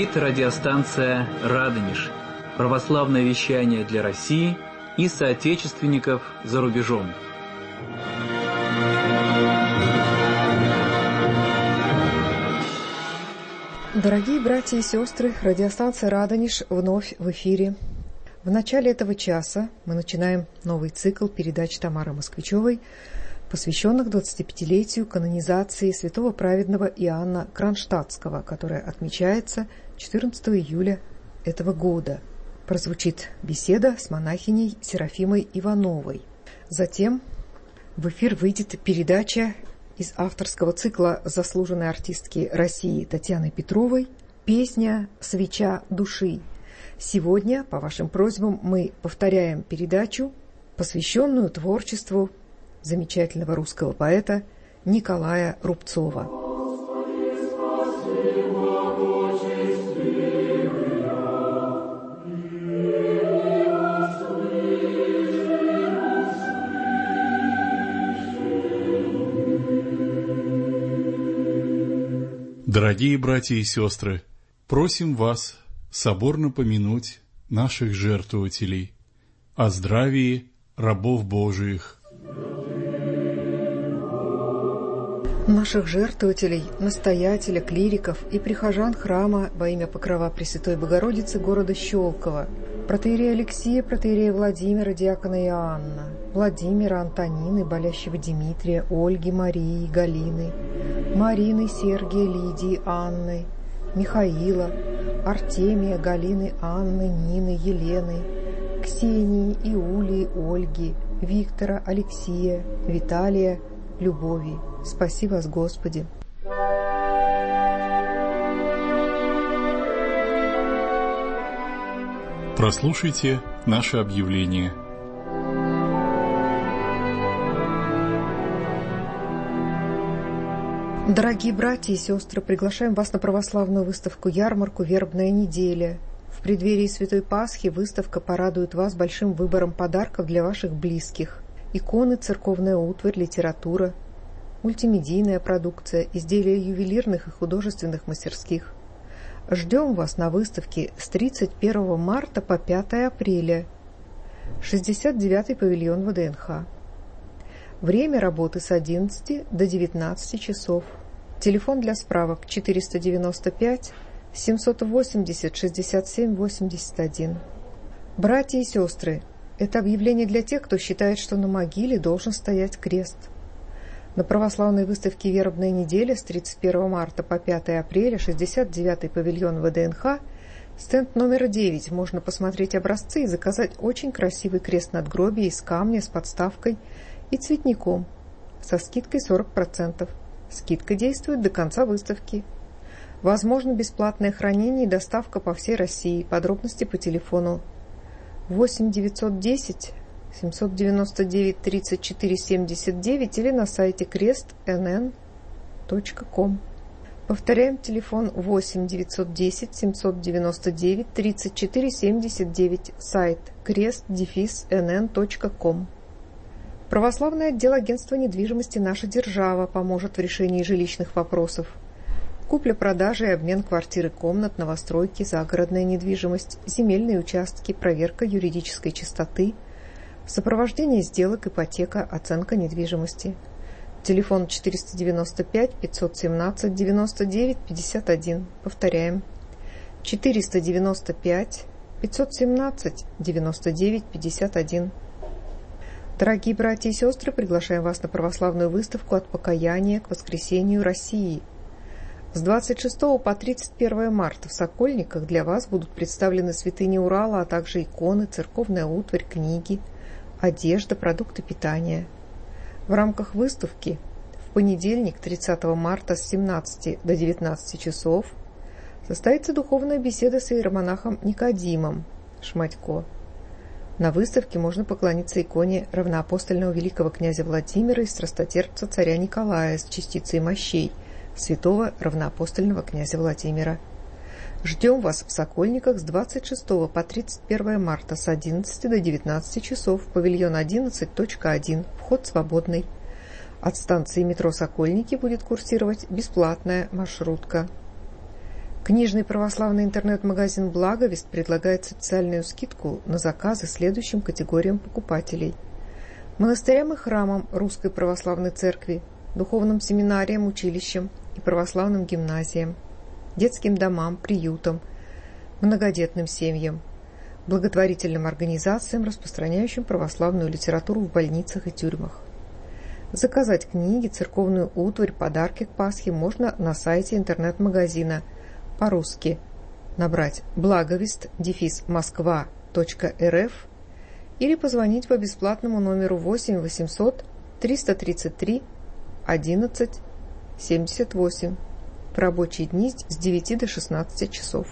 Говорит радиостанция «Радонеж». Православное вещание для России и соотечественников за рубежом. Дорогие братья и сестры, радиостанция «Радонеж» вновь в эфире. В начале этого часа мы начинаем новый цикл передач Тамары Москвичевой, посвященных 25-летию канонизации святого праведного Иоанна Кронштадтского, которая отмечается 14 июля этого года. Прозвучит беседа с монахиней Серафимой Ивановой. Затем в эфир выйдет передача из авторского цикла заслуженной артистки России Татьяны Петровой «Песня «Свеча души». Сегодня, по вашим просьбам, мы повторяем передачу, посвященную творчеству замечательного русского поэта Николая Рубцова. Дорогие братья и сестры, просим вас соборно помянуть наших жертвователей, о здравии рабов Божиих. Наших жертвователей, настоятеля, клириков и прихожан храма во имя Покрова Пресвятой Богородицы города Щелково, протоиерея Алексия, протоиерея Владимира, диакона Иоанна, Владимира, Антонины, болящего Дмитрия, Ольги, Марии, Галины, Марины, Сергия, Лидии, Анны, Михаила, Артемия, Галины, Анны, Нины, Елены, Ксении, Иулии, Ольги, Виктора, Алексия, Виталия, Любови. Спаси вас, Господи! Прослушайте наше объявление. Дорогие братья и сестры, приглашаем вас на православную выставку-ярмарку «Вербная неделя». В преддверии Святой Пасхи выставка порадует вас большим выбором подарков для ваших близких. Иконы, церковная утварь, литература, мультимедийная продукция, изделия ювелирных и художественных мастерских. Ждем вас на выставке с 31 марта по 5 апреля. 69-й павильон ВДНХ. Время работы с 11 до 19 часов. Телефон для справок 495 780 67 81. Братья и сестры, это объявление для тех, кто считает, что на могиле должен стоять крест. На православной выставке «Вербная неделя» с 31 марта по 5 апреля, 69-й павильон ВДНХ, стенд номер 9, можно посмотреть образцы и заказать очень красивый крест-надгробие из камня с подставкой и цветником со скидкой 40%. Скидка действует до конца выставки. Возможно бесплатное хранение и доставка по всей России. Подробности по телефону 8 910 799 34 79 или на сайте крестнн.ком. Повторяем, телефон 8 910 799 34 79, сайт крест-нн.ком. Православный отдел агентства недвижимости «Наша держава» поможет в решении жилищных вопросов. Купля-продажа и обмен квартир и комнат, новостройки, загородная недвижимость, земельные участки, проверка юридической чистоты, сопровождение сделок, ипотека, оценка недвижимости. Телефон 495 517 99 51. Повторяем. 495 517 99 51. Дорогие братья и сестры, приглашаем вас на православную выставку «От покаяния к воскресению России». С 26 по 31 марта в Сокольниках для вас будут представлены святыни Урала, а также иконы, церковная утварь, книги, одежда, продукты питания. В рамках выставки в понедельник, 30 марта с 17 до 19 часов состоится духовная беседа с иеромонахом Никодимом Шматько. На выставке можно поклониться иконе равноапостольного великого князя Владимира и страстотерпца царя Николая с частицей мощей святого равноапостольного князя Владимира. Ждем вас в Сокольниках с 26 по 31 марта с 11 до 19 часов, павильон 11.1, вход свободный. От станции метро «Сокольники» будет курсировать бесплатная маршрутка. Книжный православный интернет-магазин «Благовест» предлагает социальную скидку на заказы следующим категориям покупателей: монастырям и храмам Русской Православной Церкви, духовным семинариям, училищам и православным гимназиям, детским домам, приютам, многодетным семьям, благотворительным организациям, распространяющим православную литературу в больницах и тюрьмах. Заказать книги, церковную утварь, подарки к Пасхе можно на сайте интернет-магазина по-русски. Набрать благовест-москва.рф или позвонить по бесплатному номеру 8 800 333 11 78 в рабочие дни с 9 до 16 часов.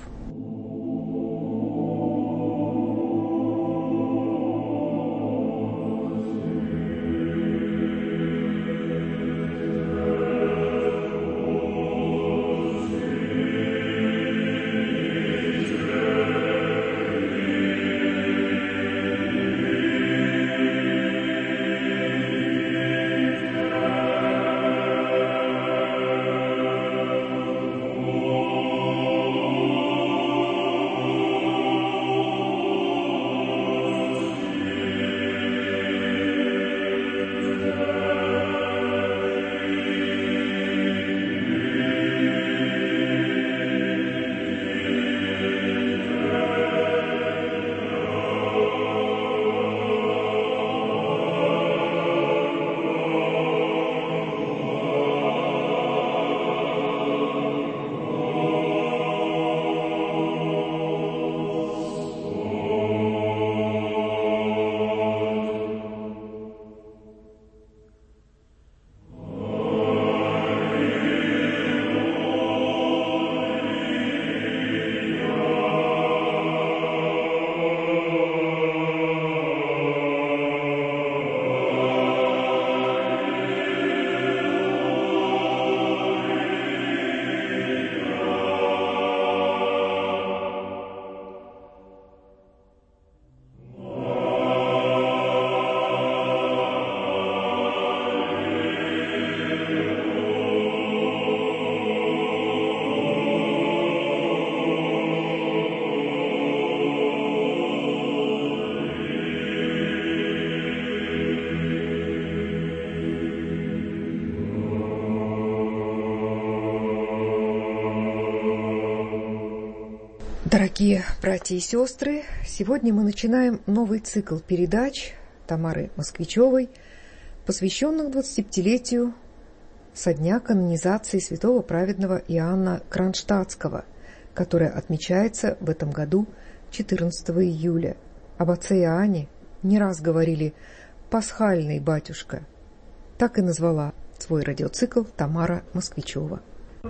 Дорогие братья и сестры, сегодня мы начинаем новый цикл передач Тамары Москвичевой, посвященных 25-летию со дня канонизации святого праведного Иоанна Кронштадтского, которая отмечается в этом году 14 июля. Об отце Иоанне не раз говорили «пасхальный батюшка». Так и назвала свой радиоцикл Тамара Москвичева.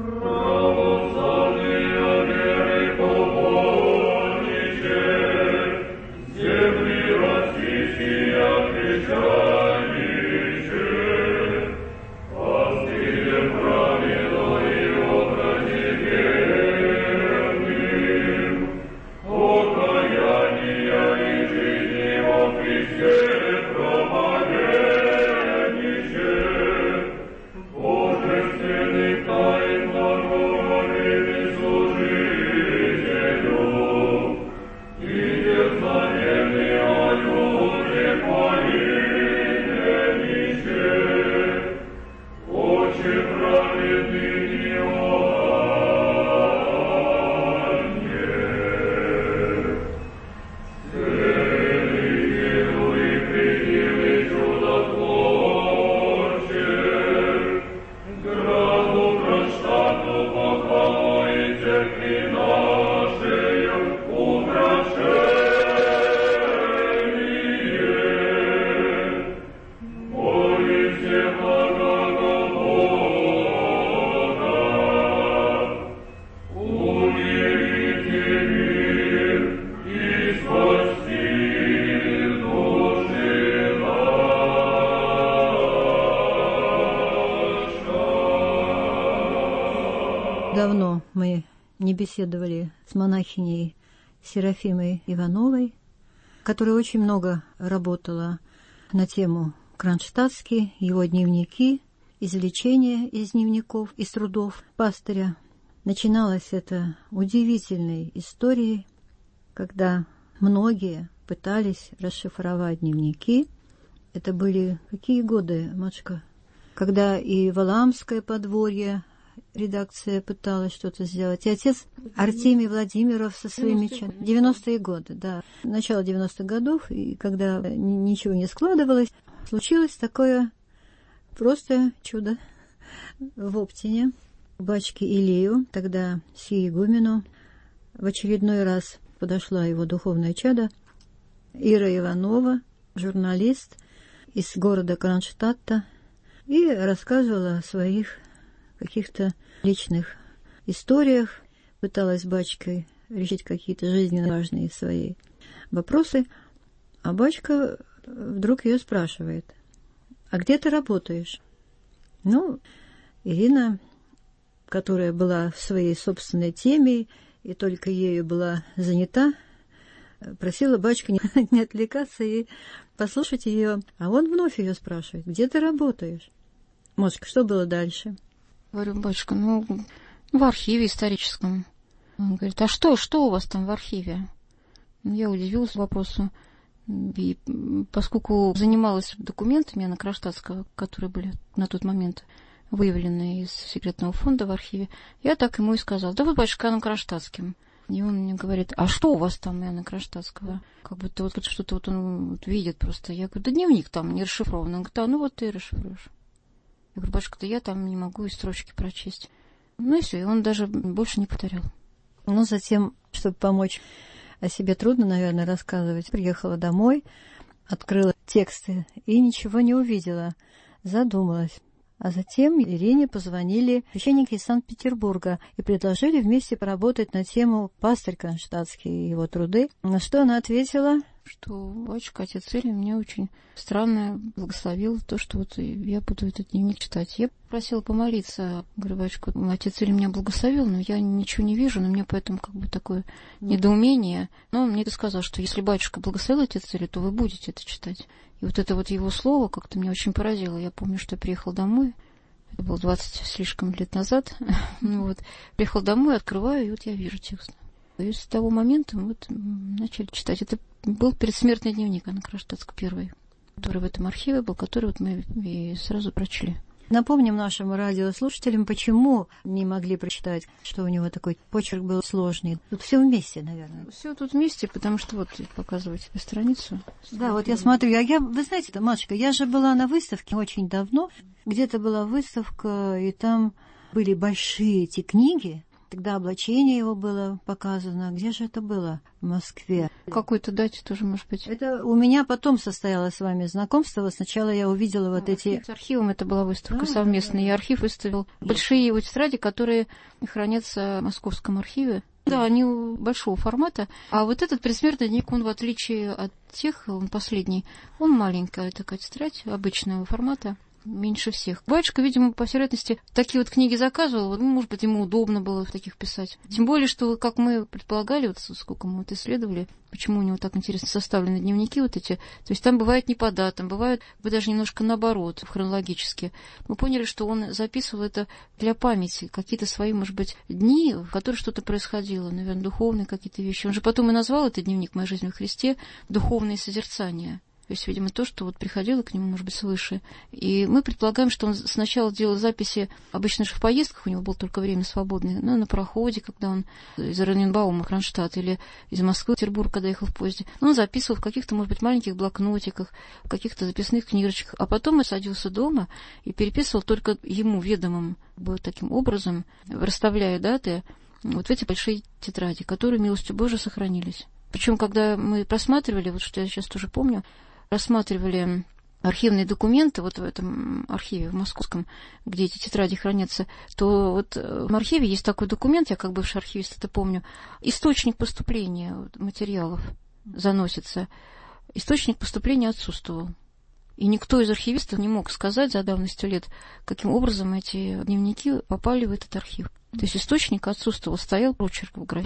Давно мы не беседовали с монахиней Серафимой Ивановой, которая очень много работала на тему Кронштадтский, его дневники, извлечения из дневников, из трудов пастыря Начиналось это удивительной историей, когда многие пытались расшифровать дневники. Это были какие годы, матушка? Когда и Валаамское подворье редакция пыталась что-то сделать. И отец Артемий Владимиров со своими 90-е годы, да. Начало 90-х годов, и когда ничего не складывалось, случилось такое просто чудо в Оптине. Батюшке Илию, тогда сиегумену, в очередной раз подошла его духовное чадо, Ира Иванова, журналист из города Кронштадта, и рассказывала о своих каких-то личных историях, пыталась с батюшкой решить какие-то жизненно важные свои вопросы, а батюшка вдруг ее спрашивает: «А где ты работаешь?» Ну, Ирина, которая была в своей собственной теме и только ею была занята, просила батюшку не отвлекаться и послушать ее. А он вновь ее спрашивает: «Где ты работаешь?» Мошка, что было дальше? Говорю: «Батюшка, в архиве историческом». Он говорит: «А что у вас там в архиве?» Я удивилась вопросу. И поскольку занималась документами Иоанна Кронштадтского, которые были на тот момент выявлены из секретного фонда в архиве, я так ему и сказала: «Да вот, батюшка, Иоанном Кронштадтским». И он мне говорит: «А что у вас там Иоанна Кронштадтского?» Как будто вот что-то вот он видит просто. Я говорю: «Да дневник там не расшифрован». Он говорит: «А ну вот ты и расшифруешь». Я говорю: «Батюшка, да я там не могу и строчки прочесть». Ну и все, и он даже больше не повторял. Ну, затем, чтобы помочь, о себе трудно, наверное, рассказывать, приехала домой, открыла тексты и ничего не увидела, задумалась. А затем Ирине позвонили священники из Санкт-Петербурга и предложили вместе поработать на тему «Пастырь Кронштадтский и его труды». На что она ответила, что батюшка, отец Илий меня очень странно благословил то, что вот я буду этот дневник читать. Я просила помолиться. Говорю: «Батюшка, отец Илий меня благословил, но я ничего не вижу, но у меня поэтому как бы такое недоумение». Но он мне это сказал, что если батюшка благословил отец Илий, то вы будете это читать. И вот это вот его слово как-то меня очень поразило. Я помню, что я приехала домой, это было 20 слишком лет назад. Приехала домой, открываю, и вот я вижу текст. И с того момента мы начали читать. Это был предсмертный дневник Иоанна Кронштадтского первый, который в этом архиве был, который вот мы и сразу прочли. Напомним нашим радиослушателям, почему не могли прочитать, что у него такой почерк был сложный. Тут все вместе, наверное. Все тут вместе, потому что вот показываю тебе страницу. Да, вот я смотрю. Вы знаете, матушка, я же была на выставке очень давно. Где-то была выставка, и там были большие эти книги. Тогда облачение его было показано. Где же это было? В Москве. Какой-то дате тоже, может быть. Это у меня потом состоялось с вами знакомство. Сначала я увидела вот эти... С архивом это была выставка совместная. И архив выставил большие его тетради, которые хранятся в Московском архиве. Да, они большого формата. А вот этот предсмертный дневник, он в отличие от тех, он последний, он маленькая такая тетрадь обычного формата. Меньше всех. Батюшка, видимо, по всей вероятности, такие вот книги заказывал. Может быть, ему удобно было в таких писать. Тем более, что, как мы предполагали, вот сколько мы вот исследовали, почему у него так интересно составлены дневники вот эти. То есть там бывает не по датам, бывает даже немножко наоборот, хронологически. Мы поняли, что он записывал это для памяти, какие-то свои, может быть, дни, в которых что-то происходило, наверное, духовные какие-то вещи. Он же потом и назвал этот дневник «Моя жизнь во Христе» «Духовные созерцания». То есть, видимо, то, что вот приходило к нему, может быть, свыше. И мы предполагаем, что он сначала делал записи, обычно же в поездках, у него было только время свободное, на пароходе, когда он из Ораниенбаума, Кронштадт, или из Москвы, Петербург, когда ехал в поезде. Он записывал в каких-то, может быть, маленьких блокнотиках, в каких-то записных книжечках. А потом он садился дома и переписывал только ему ведомым таким образом, расставляя даты вот в эти большие тетради, которые, милостью Божией, сохранились. Причем, когда мы просматривали, вот что я сейчас тоже помню, рассматривали архивные документы вот в этом архиве в московском, где эти тетради хранятся, то вот в архиве есть такой документ, я как бывший архивист это помню, источник поступления материалов заносится. Источник поступления отсутствовал. И никто из архивистов не мог сказать за давностью лет, каким образом эти дневники попали в этот архив. То есть источник отсутствовал, стоял прочерк в графе.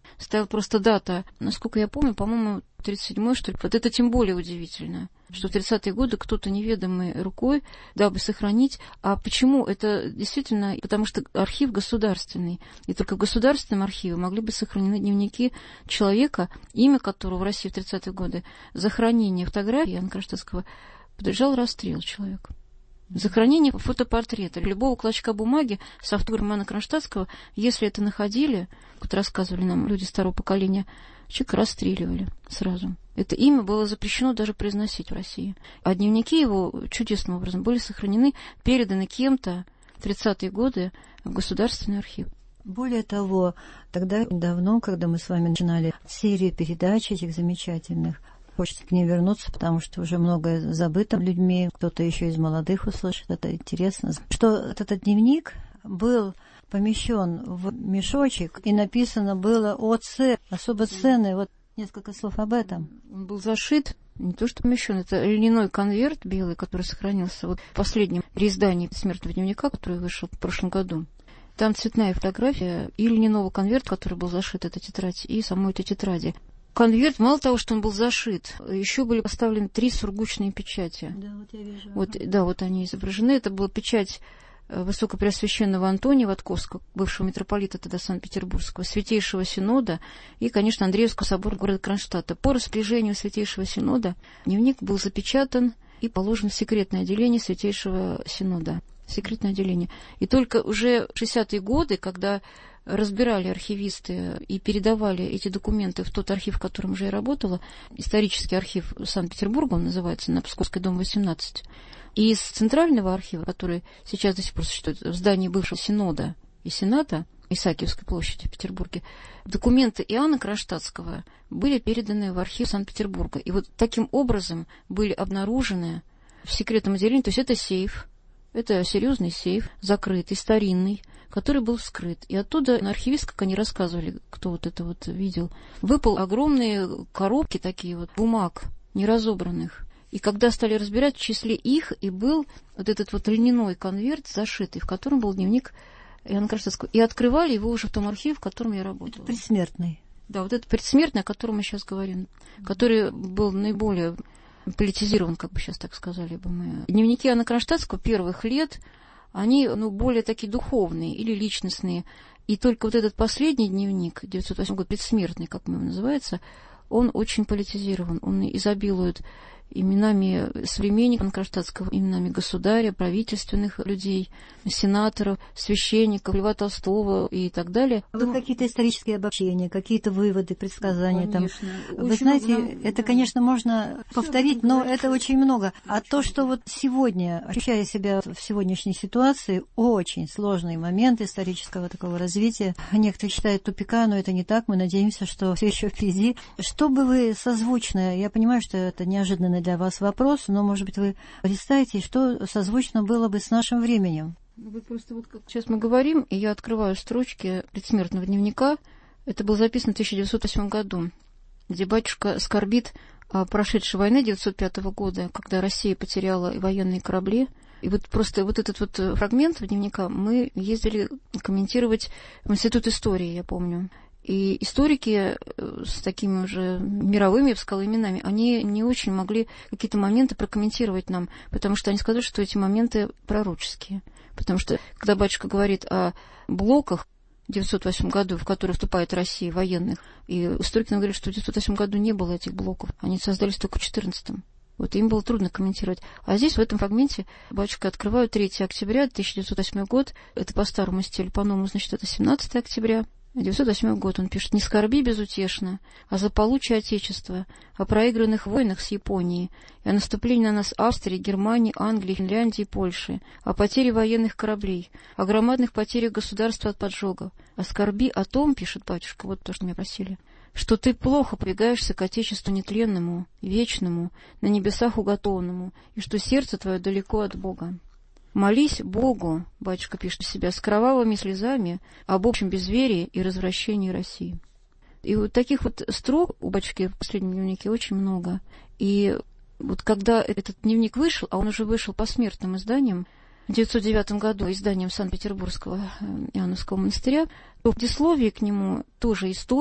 стояла просто дата. Насколько я помню, по-моему, 37-й, что ли. Вот это тем более удивительно, что в 30-е годы кто-то неведомой рукой, дабы сохранить. А почему? Это действительно потому, что архив государственный. И только в государственном архиве могли быть сохранены дневники человека, имя которого в России в 30-е годы за хранение фотографий Иоанна Кронштадтского подлежал расстрел человека. За хранение фотопортрета любого клочка бумаги с автографом Иоанна Кронштадтского, если это находили, как рассказывали нам люди старого поколения, человека расстреливали сразу. Это имя было запрещено даже произносить в России. А дневники его чудесным образом были сохранены, переданы кем-то в 30-е годы в Государственный архив. Более того, тогда давно, когда мы с вами начинали серию передач этих замечательных, хочется к ним вернуться, потому что уже многое забыто людьми, кто-то еще из молодых услышит, это интересно. Что этот дневник был помещен в мешочек, и написано было ОЦ, особо ценный. Вот несколько слов об этом. Он был зашит, не то что помещен, это льняной конверт белый, который сохранился вот в последнем переиздании «Смертного дневника», который вышел в прошлом году. Там цветная фотография и льняного конверта, который был зашит, эта тетрадь, и самой этой тетради. Конверт, мало того, что он был зашит, еще были поставлены 3 сургучные печати. Да, вот я вижу. Вот они изображены. Это была печать Высокопреосвященного Антония Ватковского, бывшего митрополита тогда Санкт-Петербургского, Святейшего Синода и, конечно, Андреевского собора города Кронштадта. По распоряжению Святейшего Синода дневник был запечатан и положен в секретное отделение Святейшего Синода. Секретное отделение. И только уже в 60-е годы, когда разбирали архивисты и передавали эти документы в тот архив, в котором уже я работала, исторический архив Санкт-Петербурга, он называется, на Псковской, дом 18, и из Центрального архива, который сейчас до сих пор существует в здании бывшего Синода и Сената, Исаакиевской площади в Петербурге, документы Иоанна Кронштадтского были переданы в архив Санкт-Петербурга. И вот таким образом были обнаружены в секретном отделении, то есть это сейф, это серьезный сейф, закрытый, старинный, который был вскрыт. И оттуда архивисты, как они рассказывали, кто вот это вот видел, выпал огромные коробки такие вот бумаг, неразобранных. И когда стали разбирать, в числе их и был вот этот вот льняной конверт зашитый, в котором был дневник Иоанна Кронштадтского. И открывали его уже в том архиве, в котором я работала. Это предсмертный. Да, вот это предсмертный, о котором мы сейчас говорим, который был наиболее политизирован, как бы сейчас так сказали бы мы. Дневники Иоанна Кронштадтского первых лет, они более такие духовные или личностные. И только вот этот последний дневник, 908 год, предсмертный, как мы его называется, он очень политизирован. Он изобилует именами современников Кронштадтского, именами государя, правительственных людей, сенаторов, священников, Льва Толстого и так далее. Тут какие-то исторические обобщения, какие-то выводы, предсказания. Конечно. Там. Вы знаете, это, конечно, можно повторить, но это очень много. А то, что вот сегодня, ощущая себя в сегодняшней ситуации, очень сложный момент исторического такого развития. Некоторые считают тупика, но это не так. Мы надеемся, что все еще впереди. Что бы вы созвучно, я понимаю, что это неожиданно для вас вопрос, но, может быть, вы представите, что созвучно было бы с нашим временем? Вот просто вот как сейчас мы говорим, и я открываю строчки предсмертного дневника. Это было записано в 1908 году, где батюшка скорбит о прошедшей войне 1905 года, когда Россия потеряла военные корабли. И вот просто вот этот вот фрагмент дневника мы ездили комментировать в Институт истории, я помню. И историки с такими уже мировыми, я бы сказала, именами, они не очень могли какие-то моменты прокомментировать нам, потому что они сказали, что эти моменты пророческие. Потому что, когда батюшка говорит о блоках в 1908 году, в которые вступает Россия, военных, и историки нам говорят, что в 1908 году не было этих блоков, они создались только в 1914. Вот им было трудно комментировать. А здесь, в этом фрагменте, батюшка открывают 3 октября 1908 год, это по старому стилю, по-новому, значит, это 17 октября. 1908 год он пишет: «Не скорби безутешно о заполучии Отечества, о проигранных войнах с Японией и о наступлении на нас Австрии, Германии, Англии, Финляндии и Польши, о потере военных кораблей, о громадных потерях государства от поджогов. О скорби о том, — пишет батюшка, вот то, что меня просили, — что ты плохо побегаешься к Отечеству нетленному, вечному, на небесах уготованному, и что сердце твое далеко от Бога. Молись Богу, — батюшка пишет себя, — с кровавыми слезами об общем безверии и развращении России». И вот таких вот строк у батюшки в последнем дневнике очень много. И вот когда этот дневник вышел, а он уже вышел посмертным изданием, в 1909 году изданием Санкт-Петербургского Иоанновского монастыря, то в предисловии к нему тоже историк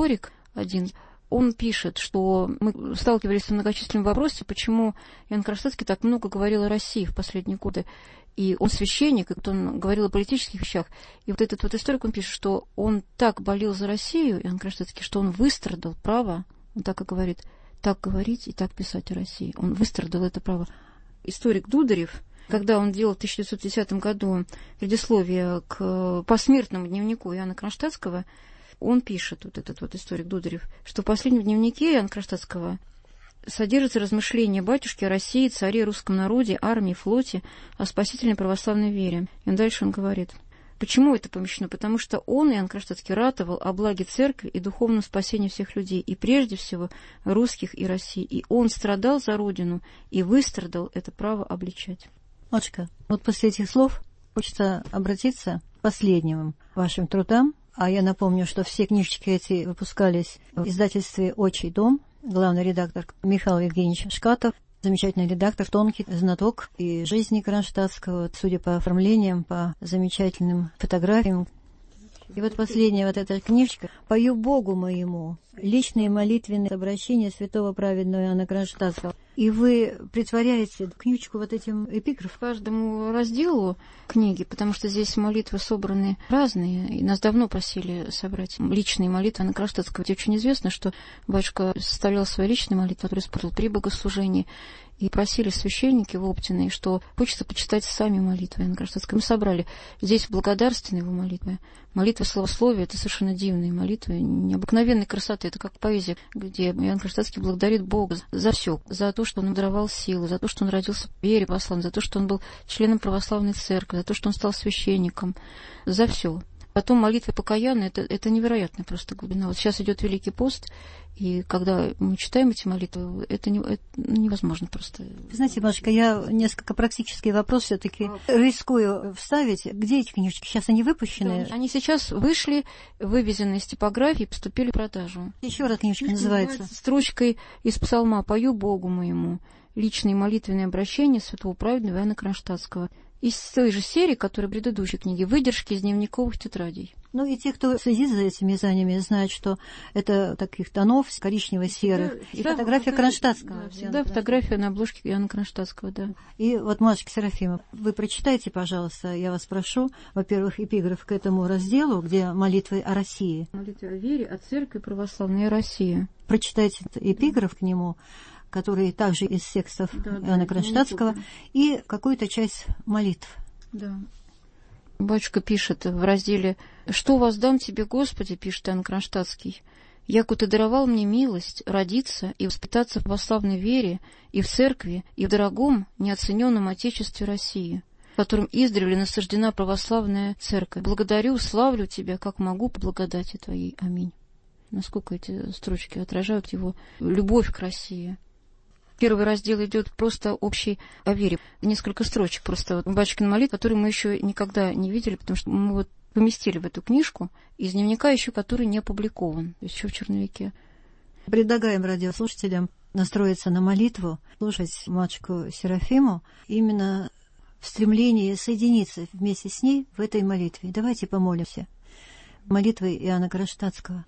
один. Он пишет, что мы сталкивались с многочисленными вопросами, почему Иоанн Кронштадтский так много говорил о России в последние годы. И он священник, и он говорил о политических вещах. И вот этот вот историк, он пишет, что он так болел за Россию, Иоанн Кронштадтский, что он выстрадал право, он так и говорит, так говорить и так писать о России. Он выстрадал это право. Историк Дударев, когда он делал в 1910 году предисловие к посмертному дневнику Иоанна Кронштадтского, он пишет, вот этот вот историк Дударев, что в последнем дневнике Иоанна Кронштадтского содержится размышление батюшки о России, царе, русском народе, армии, флоте, о спасительной православной вере. И дальше он говорит, почему это помещено? Потому что он, Иоанн Кронштадтский, ратовал о благе церкви и духовном спасении всех людей, и прежде всего русских и России. И он страдал за Родину и выстрадал это право обличать. Матушка, вот после этих слов хочется обратиться к последним вашим трудам. А я напомню, что все книжечки эти выпускались в издательстве «Отчий дом». Главный редактор Михаил Евгеньевич Шкатов, замечательный редактор, тонкий знаток и жизни Кронштадтского, судя по оформлениям, по замечательным фотографиям. И вот последняя вот эта книжечка «Пою Богу моему. Личные молитвенные обращения святого праведного Иоанна Кронштадтского». И вы притворяете книжечку вот этим эпиграфом. Каждому разделу книги, потому что здесь молитвы собраны разные, и нас давно просили собрать личные молитвы Иоанна Кронштадтского. Ведь очень известно, что батюшка составлял свои личные молитвы, которые использовал при богослужении, и просили священники в Оптиной, что хочется почитать сами молитвы Иоанна Кронштадтского. Мы собрали здесь благодарственные его молитвы. Молитва славословия — это совершенно дивные молитвы, необыкновенной красоты. Это как поэзия, где Иоанн Кронштадтский благодарит Бога за все, за то, что он ему даровал силы, за то, что он родился в вере православной, за то, что он был членом православной церкви, за то, что он стал священником, за все. Потом молитва покаяния — это невероятная просто глубина. Вот сейчас идет Великий пост, и когда мы читаем эти молитвы, это невозможно просто. Знаете, Машка, я несколько практический вопрос все-таки рискую вставить. Где эти книжки? Сейчас они выпущены? Да, они сейчас вышли, вывезены из типографии, поступили в продажу. Еще раз книжка называется. Строчкой из псалма «Пою Богу моему. Личные молитвенные обращения святого праведного Иоанна Кронштадтского». Из той же серии, которая в предыдущей книге, выдержки из дневниковых тетрадей. Ну и те, кто следит за этими изданиями, знают, что это таких тонов коричнево-серых. И фотография Кронштадтского. Да, всегда фотография на обложке Иоанна Кронштадтского, да. И вот, Машка Серафима, вы прочитайте, пожалуйста, я вас прошу, во-первых, эпиграф к этому разделу, где молитвы о России. Молитвы о вере, о церкви православной и о России. Прочитайте эпиграф к нему, который также из текстов Иоанна Кронштадтского, и какую-то часть молитв. Да. Батюшка пишет в разделе «Что воздам тебе, Господи», пишет Иоанн Кронштадтский, «яко ты даровал мне милость родиться и воспитаться в православной вере и в церкви, и в дорогом, неоцененном Отечестве России, которым издревле насаждена православная церковь. Благодарю, славлю тебя, как могу, по благодати твоей. Аминь». Насколько эти строчки отражают его любовь к России. Первый раздел идет просто общий о вере. Несколько строчек просто батюшкин молитв, которые мы еще никогда не видели, потому что мы вот поместили в эту книжку из дневника еще, который не опубликован, еще в черновике. Предлагаем радиослушателям настроиться на молитву, слушать матушку Серафиму именно в стремлении соединиться вместе с ней в этой молитве. Давайте помолимся. Молитвой Иоанна Кронштадтского.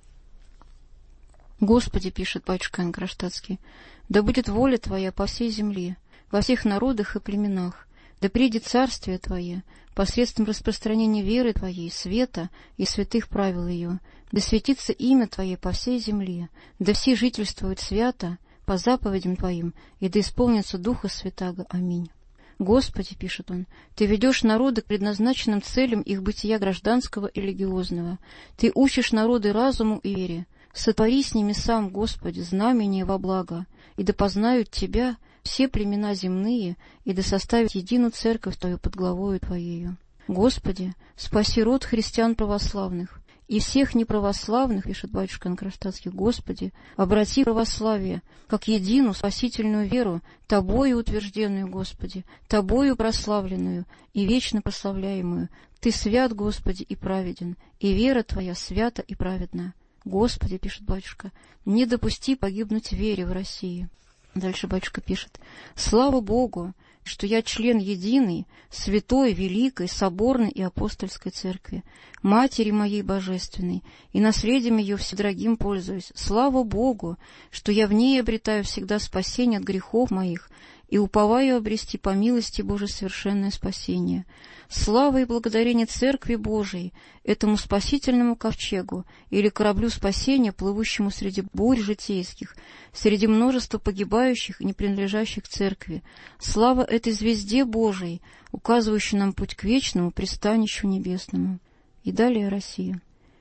«Господи, — пишет батюшка Иоанн Кронштадтский, — да будет воля Твоя по всей земле, во всех народах и племенах, да придет царствие Твое, посредством распространения веры Твоей, света и святых правил ее, да светится имя Твое по всей земле, да все жительствуют свято по заповедям Твоим, и да исполнится Духа Святаго. Аминь. Господи, — пишет он, — Ты ведешь народы к предназначенным целям их бытия гражданского и религиозного. Ты учишь народы разуму и вере. Сотвори с ними сам, Господи, знамение во благо, и да познают Тебя все племена земные, и да составят единую церковь Твою под главою Твоею. Господи, спаси род христиан православных, и всех неправославных, пишет батюшка Иоанн Кронштадтский, Господи, обрати православие, как единую спасительную веру, Тобою утвержденную, Господи, Тобою прославленную и вечно прославляемую. Ты свят, Господи, и праведен, и вера Твоя свята и праведна. Господи, пишет батюшка, не допусти погибнуть вере в России. Дальше батюшка пишет: слава Богу, что я член единой, святой, великой, соборной и апостольской церкви, Матери моей Божественной, и наследием ее вседорогим пользуюсь. Слава Богу, что я в ней обретаю всегда спасение от грехов моих и уповаю обрести по милости Божией совершенное спасение. Слава и благодарение Церкви Божией, этому спасительному ковчегу или кораблю спасения, плывущему среди бурь житейских, среди множества погибающих и не принадлежащих Церкви. Слава этой звезде Божией, указывающей нам путь к вечному пристанищу небесному. И далее Россия.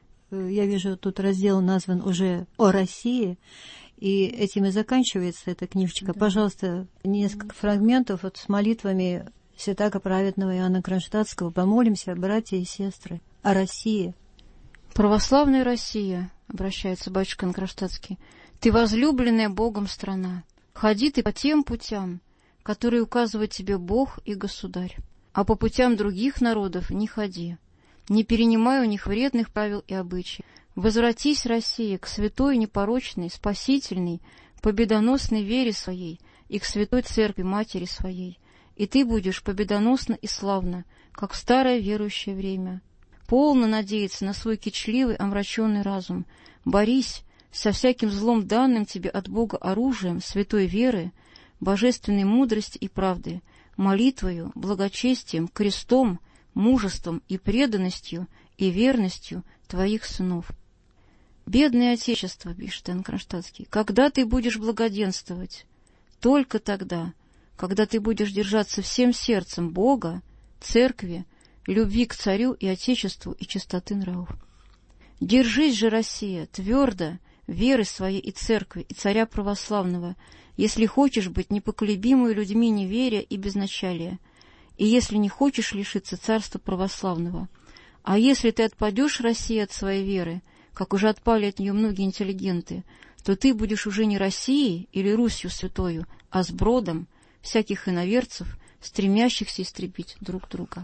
Я вижу, тут раздел назван уже «О России», и этим и заканчивается эта книжечка. Да. Пожалуйста, несколько фрагментов вот с молитвами святаго праведного Иоанна Кронштадтского. Помолимся, братья и сестры, о России. Православная Россия, обращается батюшка Иоанн Кронштадтский, ты возлюбленная Богом страна. Ходи ты по тем путям, которые указывает тебе Бог и Государь, а по путям других народов не ходи. Не перенимай у них вредных правил и обычаев. Возвратись, Россия, к святой, непорочной, спасительной, победоносной вере своей и к святой церкви Матери своей, и ты будешь победоносна и славна, как в старое верующее время. Полно надеяться на свой кичливый, омраченный разум. Борись со всяким злом, данным тебе от Бога оружием святой веры, божественной мудрости и правды, молитвою, благочестием, крестом, мужеством и преданностью и верностью твоих сынов. Бедное Отечество, пишет Иоанн Кронштадтский, когда ты будешь благоденствовать? Только тогда, когда ты будешь держаться всем сердцем Бога, Церкви, любви к Царю и Отечеству и чистоты нравов. Держись же, Россия, твердо веры своей и Церкви, и Царя Православного, если хочешь быть непоколебимой людьми неверия и безначалия, и если не хочешь лишиться Царства Православного. А если ты отпадешь, Россия, от своей веры, как уже отпали от нее многие интеллигенты, то ты будешь уже не Россией или Русью святою, а сбродом всяких иноверцев, стремящихся истребить друг друга.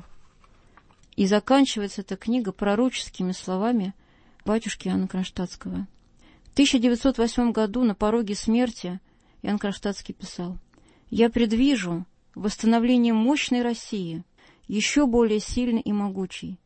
И заканчивается эта книга пророческими словами батюшки Иоанна Кронштадтского. В 1908 году на пороге смерти Иоанн Кронштадтский писал: «Я предвижу восстановление мощной России, еще более сильной и могучей.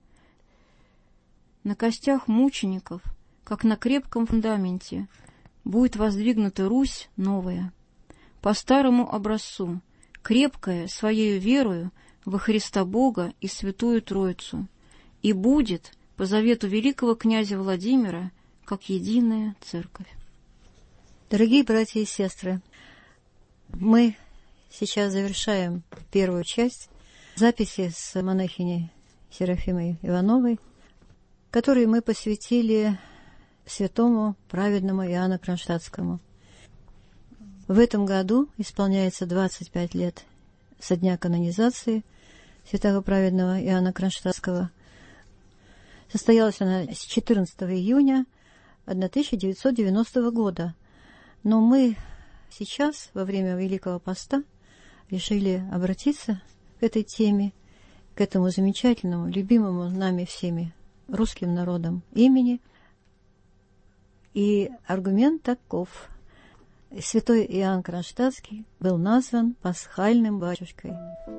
На костях мучеников, как на крепком фундаменте, будет воздвигнута Русь новая, по старому образцу, крепкая своею верою во Христа Бога и Святую Троицу, и будет, по завету великого князя Владимира, как единая церковь». Дорогие братья и сестры, мы сейчас завершаем первую часть записи с монахиней Серафимой Ивановой, которую мы посвятили святому праведному Иоанну Кронштадтскому. В этом году исполняется 25 лет со дня канонизации святого праведного Иоанна Кронштадтского. Состоялась она с 14 июня 1990 года. Но мы сейчас, во время Великого Поста, решили обратиться к этой теме, к этому замечательному, любимому нами всеми русским народом имени. И аргумент таков. Святой Иоанн Кронштадтский был назван пасхальным батюшкой.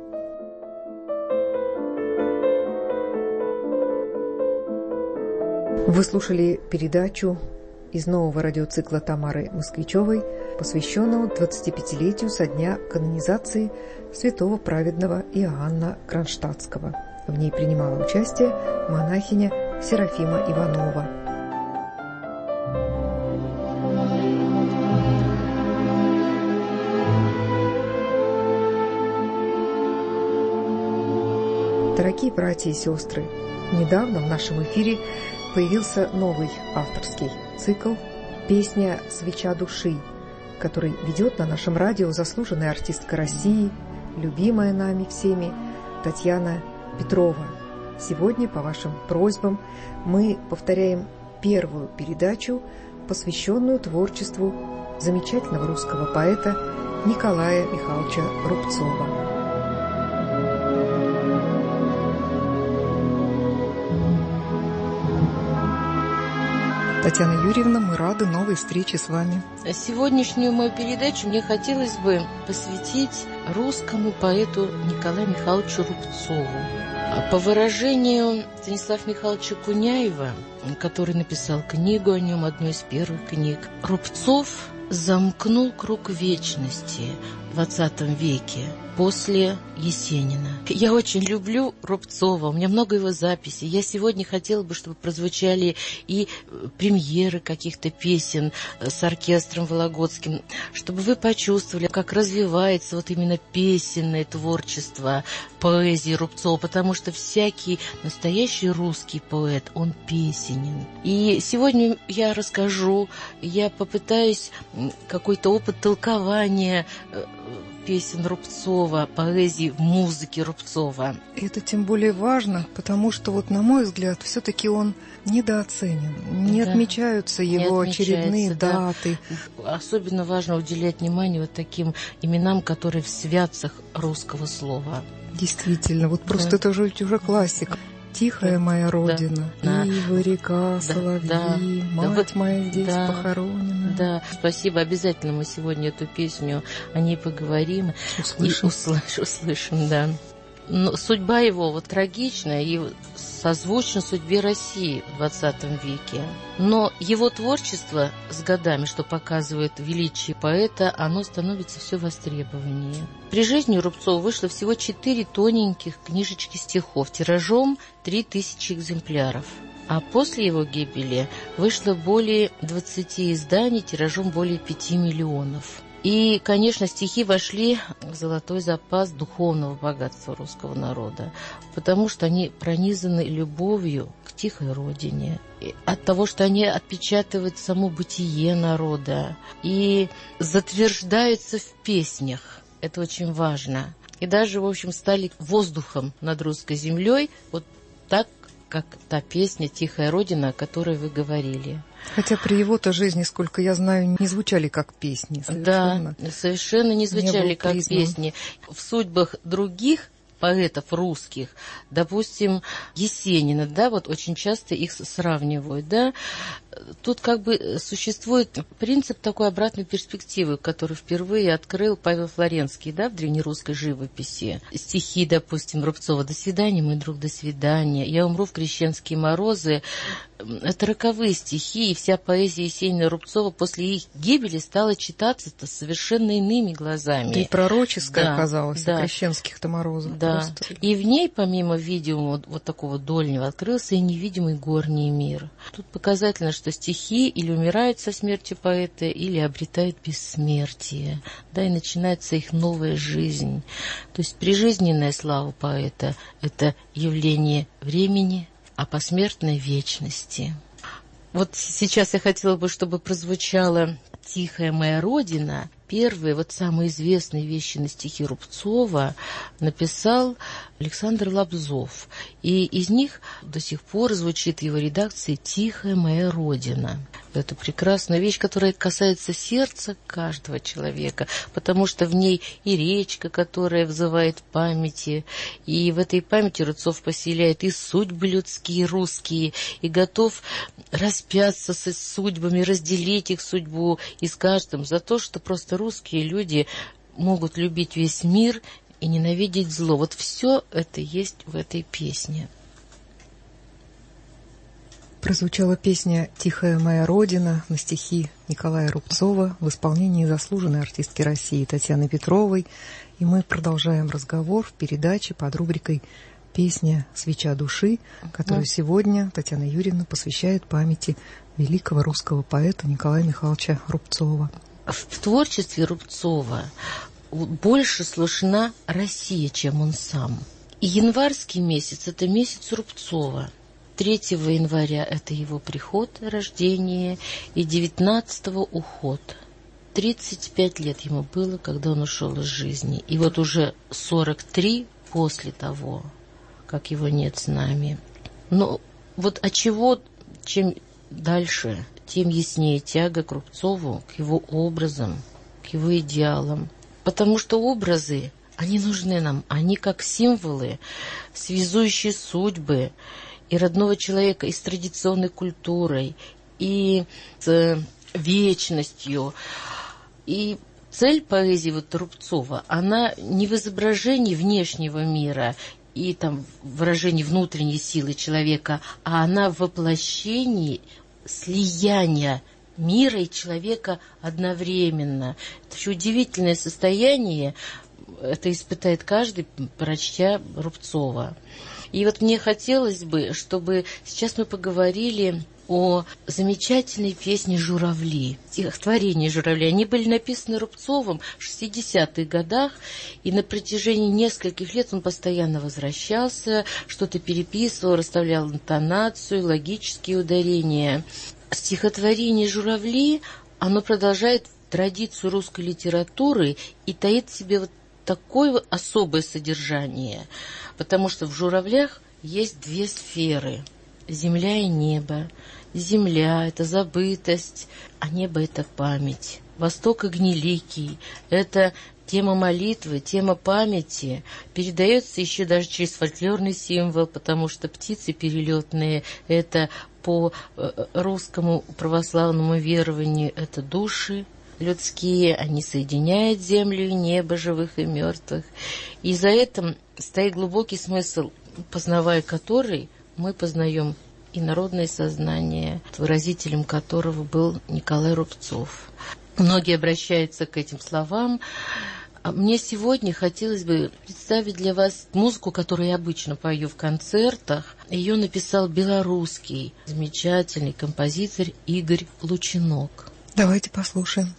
Вы слушали передачу из нового радиоцикла Тамары Москвичевой, посвященного 25-летию со дня канонизации святого праведного Иоанна Кронштадтского. В ней принимала участие монахиня Серафима Иванова. Дорогие братья и сестры, недавно в нашем эфире появился новый авторский цикл «Песня «Свеча души», который ведет на нашем радио заслуженная артистка России, любимая нами всеми Татьяна Петрова. Сегодня, по вашим просьбам, мы повторяем первую передачу, посвященную творчеству замечательного русского поэта Николая Михайловича Рубцова. Татьяна Юрьевна, мы рады новой встрече с вами. Сегодняшнюю мою передачу мне хотелось бы посвятить русскому поэту Николаю Михайловичу Рубцову. По выражению Станислава Михайловича Куняева, который написал книгу о нем, одну из первых книг, Рубцов замкнул круг вечности в XX веке после Есенина. Я очень люблю Рубцова, у меня много его записей. Я сегодня хотела бы, чтобы прозвучали и премьеры каких-то песен с оркестром вологодским, чтобы вы почувствовали, как развивается вот именно песенное творчество поэзии Рубцова, потому что всякий настоящий русский поэт, он песенен. И сегодня я расскажу, я попытаюсь какой-то опыт толкования песен Рубцова, поэзии, музыки Рубцова. Это тем более важно, потому что, вот, на мой взгляд, все-таки он недооценен. Не отмечаются его очередные даты. Особенно важно уделять внимание вот таким именам, которые в святцах русского слова. Действительно, вот просто это же уже классика. «Тихая моя родина», «Ива, река, соловьи», «Мать моя здесь похоронена». Да, спасибо. Обязательно мы сегодня эту песню о ней поговорим. Услышим, да. Но судьба его вот трагичная и созвучна судьбе России в XX веке. Но его творчество с годами, что показывает величие поэта, оно становится все востребованнее. При жизни у Рубцова вышло всего 4 тоненьких книжечки стихов тиражом 3000 экземпляров. А после его гибели вышло более 20 изданий тиражом более 5 миллионов. И, конечно, стихи вошли в золотой запас духовного богатства русского народа, потому что они пронизаны любовью к тихой родине, от того, что они отпечатывают само бытие народа и затверждаются в песнях. Это очень важно. И даже, в общем, стали воздухом над русской землей, вот так, как та песня «Тихая родина», о которой вы говорили. Хотя при его-то жизни, сколько я знаю, не звучали как песни. Совершенно. Да, совершенно не звучали как песни. В судьбах других поэтов русских, допустим, Есенина, да, вот очень часто их сравнивают, да. Тут как бы существует принцип такой обратной перспективы, который впервые открыл Павел Флоренский, да, в древнерусской живописи. Стихи, допустим, Рубцова «До свидания, мой друг, до свидания», «Я умру в крещенские морозы». Это роковые стихи, и вся поэзия Есенина Рубцова после их гибели стала читаться-то совершенно иными глазами. Да и пророческая оказалась о крещенских-то морозах. Да. Просто. И в ней, помимо видимого вот такого дольнего, открылся и невидимый горний мир. Тут показательно, что стихи или умирают со смертью поэта, или обретают бессмертие, да, и начинается их новая жизнь. То есть прижизненная слава поэта – это явление времени, а посмертной вечности. Вот сейчас я хотела бы, чтобы прозвучала «Тихая моя родина». Первые, вот самые известные вещи на стихи Рубцова написал Александр Лобзов. И из них до сих пор звучит в его редакции «Тихая моя родина». Это прекрасная вещь, которая касается сердца каждого человека, потому что в ней и речка, которая взывает памяти, и в этой памяти Рубцов поселяет и судьбы людские, русские, и готов распяться с судьбами, разделить их судьбу и с каждым за то, что просто русские люди могут любить весь мир и ненавидеть зло. Вот все это есть в этой песне. Прозвучала песня «Тихая моя родина» на стихи Николая Рубцова в исполнении заслуженной артистки России Татьяны Петровой. И мы продолжаем разговор в передаче под рубрикой «Песня «Свеча души», которую сегодня Татьяна Юрьевна посвящает памяти великого русского поэта Николая Михайловича Рубцова. В творчестве Рубцова больше слышна Россия, чем он сам. И январский месяц – это месяц Рубцова. 3 января – это его приход, рождение, и 19-го – уход. 35 лет ему было, когда он ушел из жизни. И вот уже 43 после того, как его нет с нами. Но вот от чего, чем дальше, тем яснее тяга к Рубцову, к его образам, к его идеалам. Потому что образы, они нужны нам, они как символы, связующие судьбы и родного человека, и с традиционной культурой, и с вечностью. И Цель поэзии вот Рубцова, она не в изображении внешнего мира и там выражении внутренней силы человека, а она в воплощении слияния мира и человека одновременно. Это очень удивительное состояние, это испытает каждый, прочтя Рубцова. И вот мне хотелось бы, чтобы сейчас мы поговорили о замечательной песне «Журавли», стихотворении «Журавли». Они были написаны Рубцовым в 60-х годах, и на протяжении нескольких лет он постоянно возвращался, что-то переписывал, расставлял интонацию, логические ударения. Стихотворение «Журавли», оно продолжает традицию русской литературы и таит в себе вот такое особое содержание, потому что в «Журавлях» есть две сферы – земля и небо. Земля – это забытость, а небо – это память. Восток огнеликий – это тема молитвы, тема памяти. Передается еще даже через фольклорный символ, потому что птицы перелетные – это по русскому православному верованию – это души людские, они соединяют землю и небо, живых и мертвых. И за этим стоит глубокий смысл, познавая который, мы познаем и народное сознание, выразителем которого был Николай Рубцов. Многие обращаются к этим словам. А мне сегодня хотелось бы представить для вас музыку, которую я обычно пою в концертах. Ее написал белорусский замечательный композитор Игорь Лучинок. Давайте послушаем.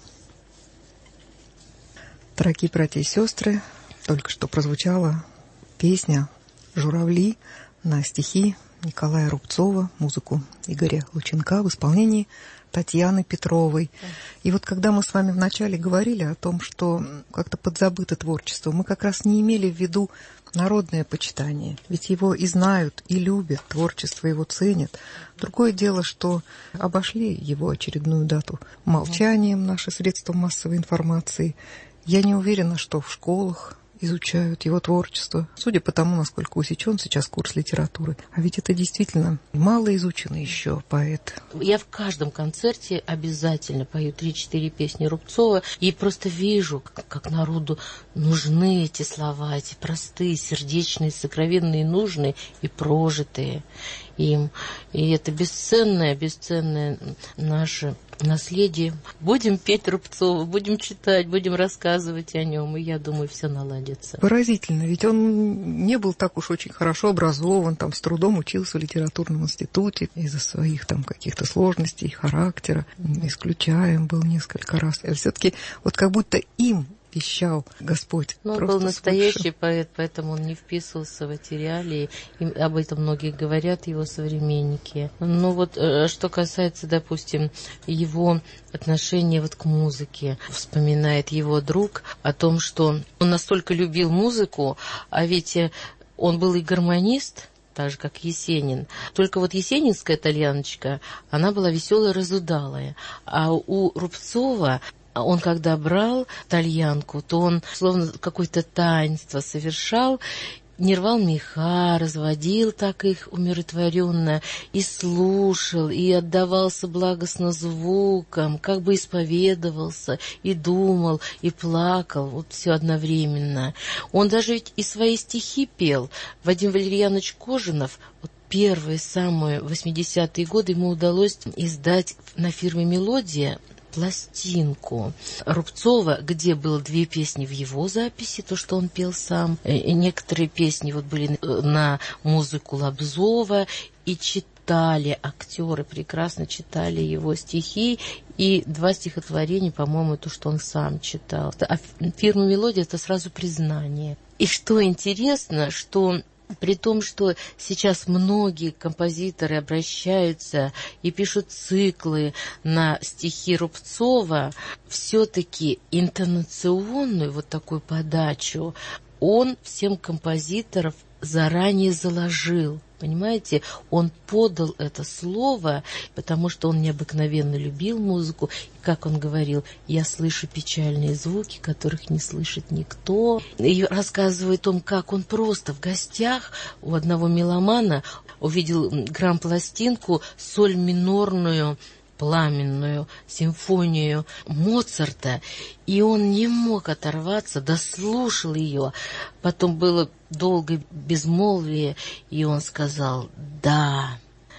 Дорогие братья и сестры, только что прозвучала песня «Журавли» на стихи Николая Рубцова, музыку Игоря Лучинка в исполнении Татьяны Петровой. И вот когда мы с вами вначале говорили о том, что как-то подзабыто творчество, мы как раз не имели в виду народное почитание. Ведь его и знают, и любят, творчество его ценят. Другое дело, что обошли его очередную дату молчанием наши средства массовой информации. Я не уверена, что в школах изучают его творчество, судя по тому, насколько усечен сейчас курс литературы. А ведь это действительно малоизученный еще поэт. Я в каждом концерте обязательно пою 3-4 песни Рубцова и просто вижу, как народу нужны эти слова, эти простые, сердечные, сокровенные, нужные и прожитые им. И это бесценное наше наследие. Будем петь Рубцова, будем читать, будем рассказывать о нем, и я думаю, все наладится. Поразительно, ведь он не был так уж очень хорошо образован, там с трудом учился в литературном институте из-за своих там каких-то сложностей характера, исключаем был несколько раз. И все-таки вот как будто им вещал Господь. Но он был настоящий поэт, поэтому он не вписывался в эти реалии. И об этом многие говорят, его современники. Но вот что касается, допустим, его отношения вот к музыке, вспоминает его друг о том, что он настолько любил музыку, а ведь он был и гармонист, так же, как Есенин. Только вот есенинская тальяночка, она была веселая, разудалая. А у Рубцова он, когда брал тальянку, то он словно какое-то таинство совершал, не рвал меха, разводил так их умиротворенно, и слушал, и отдавался благостно звукам, как бы исповедовался, и думал, и плакал, вот все одновременно. Он даже ведь и свои стихи пел. Вадим Валерьянович Кожинов, вот первые самые 80-е годы ему удалось издать на фирме «Мелодия» пластинку Рубцова, где было 2 песни в его записи, то, что он пел сам. И некоторые песни вот были на музыку Лобзова, и читали, актеры прекрасно читали его стихи, и 2 стихотворения, по-моему, то, что он сам читал. А фирма «Мелодия» — это сразу признание. И что интересно, что при том, что сейчас многие композиторы обращаются и пишут циклы на стихи Рубцова, все-таки интонационную вот такую подачу он всем композиторам заранее заложил. Понимаете, он подал это слово, потому что он необыкновенно любил музыку. И, как он говорил, я слышу печальные звуки, которых не слышит никто. И рассказывает о том, как он просто в гостях у одного меломана увидел грампластинку соль минорную пламенную симфонию Моцарта, и он не мог оторваться, дослушал ее. Потом было долгое безмолвие, и он сказал: «Да,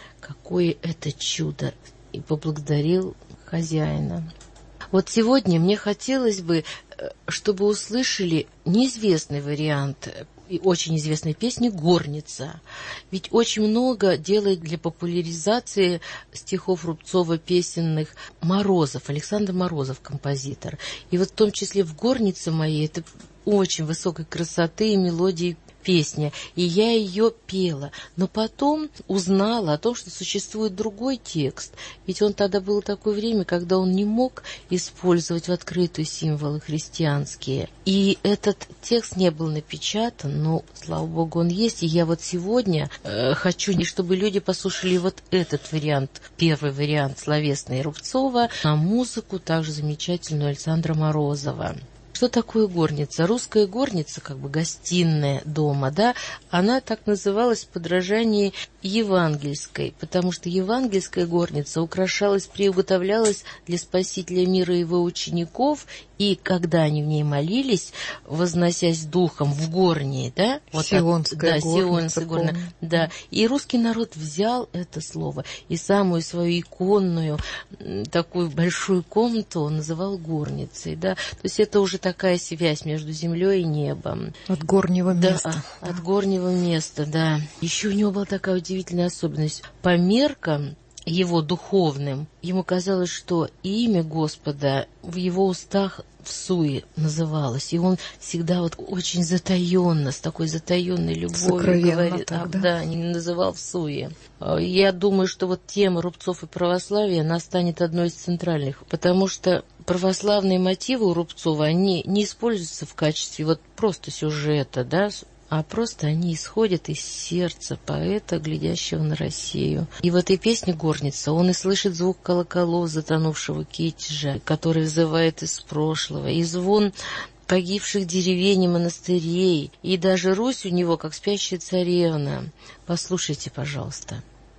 какое это чудо!» и поблагодарил хозяина. Вот сегодня мне хотелось бы, чтобы услышали неизвестный вариант и очень известной песни «Горница». Ведь очень много делает для популяризации стихов Рубцова песенных Морозов, Александр Морозов, композитор. И вот в том числе в «Горнице» моей это очень высокой красоты и мелодии песня, и я ее пела. Но потом узнала о том, что существует другой текст. Ведь он тогда было такое время, когда он не мог использовать в открытую символы христианские. И этот текст не был напечатан, но, слава Богу, он есть. И я вот сегодня хочу, чтобы люди послушали вот этот вариант, первый вариант словесный Рубцова, на музыку также замечательную Александра Морозова. Что такое горница? Русская горница, как бы гостиная дома, да, она так называлась в подражании евангельской, потому что евангельская горница украшалась, приуготовлялась для Спасителя мира и его учеников, и когда они в ней молились, возносясь духом в горние, да, вот Сионская горница, горница, да, и русский народ взял это слово и самую свою иконную такую большую комнату он называл горницей, да, то есть это уже такая связь между землей и небом. От горнего места. Да, от горнего места, да. Еще у него была такая удивительная особенность. По меркам его духовным, ему казалось, что имя Господа в его устах всуе называлось, и он всегда вот очень затаенно, с такой затаенной любовью говорит, не называл всуе. Я думаю, что вот тема Рубцов и православия, она станет одной из центральных, потому что православные мотивы у Рубцова, они не используются в качестве вот просто сюжета, да, а просто они исходят из сердца поэта, глядящего на Россию. И в этой песне «Горница» он и слышит звук колоколов затонувшего китежа, который взывает из прошлого, и звон погибших деревень и монастырей, и даже Русь у него, как спящая царевна. Послушайте, пожалуйста.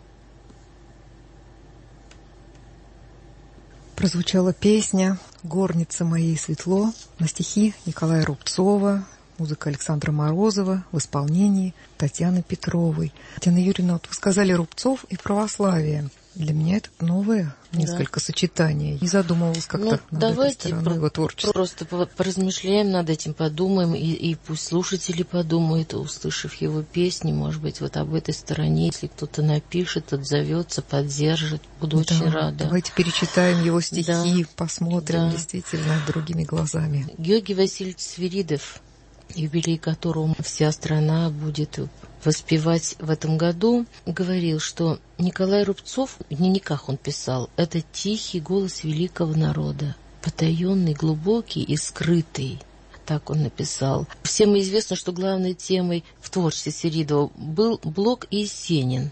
Прозвучала песня «Горница моей светло» на стихи Николая Рубцова, музыка Александра Морозова в исполнении Татьяны Петровой. Татьяна Юрьевна, вот вы сказали Рубцов и православие. Для меня это новое несколько сочетаний. Не задумывалась как-то над этой стороной его творчества. Просто поразмышляем над этим, подумаем, и пусть слушатели подумают, услышав его песни, может быть, вот об этой стороне, если кто-то напишет, отзовется, поддержит, буду очень рада. Давайте перечитаем его стихи, посмотрим действительно другими глазами. Георгий Васильевич Свиридов, юбилей которого вся страна будет воспевать в этом году, говорил, что Николай Рубцов, в дневниках он писал, это тихий голос великого народа, потаенный, глубокий и скрытый. Так он написал. Всем известно, что главной темой в творчестве Свиридова был Блок и Есенин.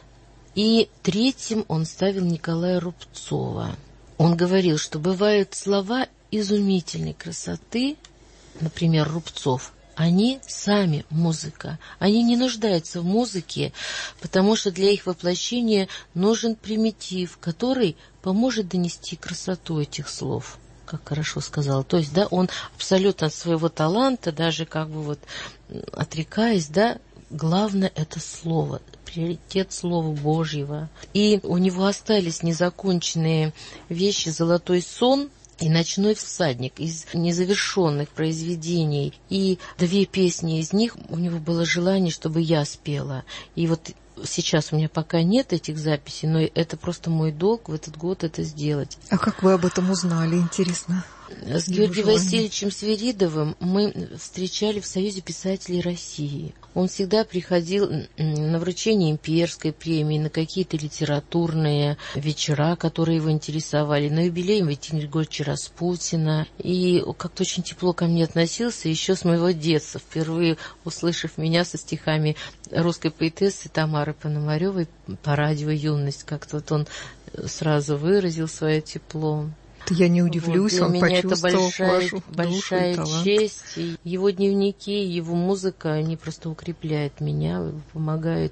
И третьим он ставил Николая Рубцова. Он говорил, что бывают слова изумительной красоты, например, Рубцов, они сами музыка. Они не нуждаются в музыке, потому что для их воплощения нужен примитив, который поможет донести красоту этих слов, как хорошо сказал. То есть, да, он абсолютно от своего таланта, даже как бы вот отрекаясь, да, главное это слово, приоритет Слова Божьего. И у него остались незаконченные вещи «Золотой сон» и «Ночной всадник» из незавершенных произведений. И 2 песни из них у него было желание, чтобы я спела. И вот сейчас у меня пока нет этих записей, но это просто мой долг в этот год это сделать. А как вы об этом узнали, интересно? С Георгием Васильевичем Свиридовым мы встречали в Союзе писателей России. Он всегда приходил на вручение имперской премии, на какие-то литературные вечера, которые его интересовали, на юбилей Валентина Григорьевича Распутина. И как-то очень тепло ко мне относился еще с моего детства, впервые услышав меня со стихами русской поэтессы Тамары Пономаревой по радио «Юность». Как-то вот он сразу выразил свое тепло. Я не удивлюсь, вот, он почувствовал вашу большая честь. И его дневники, его музыка, они просто укрепляют меня, помогают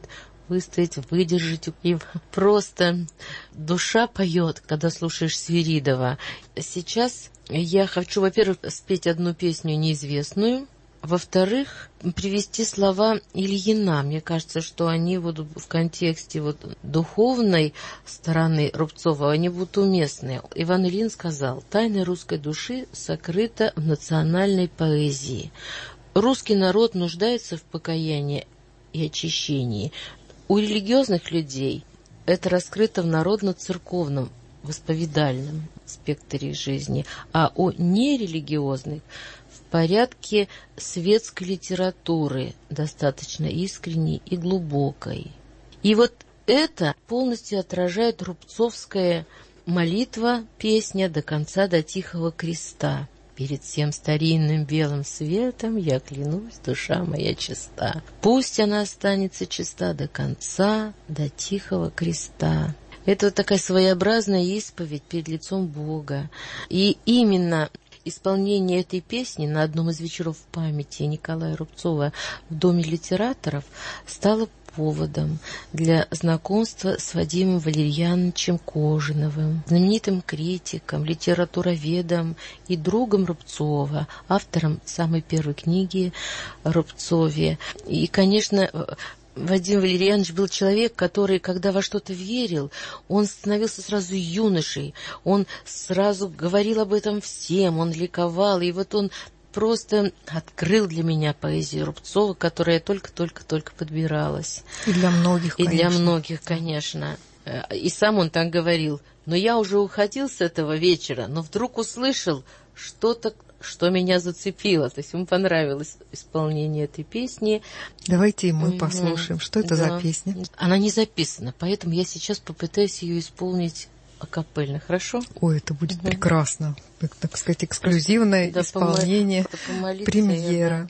выстоять, выдержать. И просто душа поет, когда слушаешь Свиридова. Сейчас я хочу, во-первых, спеть одну песню неизвестную, во-вторых, привести слова Ильина. Мне кажется, что они вот в контексте вот духовной стороны Рубцова, они будут уместны. Иван Ильин сказал: «Тайна русской души сокрыта в национальной поэзии. Русский народ нуждается в покаянии и очищении. У религиозных людей это раскрыто в народно-церковном, в исповедальном спектре жизни, а у нерелигиозных в порядке светской литературы, достаточно искренней и глубокой». И вот это полностью отражает рубцовская молитва, песня «До конца, до тихого креста». «Перед всем старинным белым светом я клянусь, душа моя чиста. Пусть она останется чиста до конца, до тихого креста». Это вот такая своеобразная исповедь перед лицом Бога. И именно исполнение этой песни на одном из вечеров памяти Николая Рубцова в Доме литераторов стало поводом для знакомства с Вадимом Валерьяновичем Кожиновым, знаменитым критиком, литературоведом и другом Рубцова, автором самой первой книги о Рубцове. И, конечно, Вадим Валерьянович был человек, который, когда во что-то верил, он становился сразу юношей, он сразу говорил об этом всем, он ликовал, и вот он просто открыл для меня поэзию Рубцова, которая только-только подбиралась. И для многих, конечно. И для многих, конечно. И сам он так говорил. Но я уже уходил с этого вечера, но вдруг услышал что-то, что меня зацепило. То есть ему понравилось исполнение этой песни. Давайте и мы послушаем. Что это за песня? Она не записана, поэтому я сейчас попытаюсь ее исполнить акапельно, хорошо? Ой, это будет прекрасно. Это, так сказать, эксклюзивное исполнение, премьера.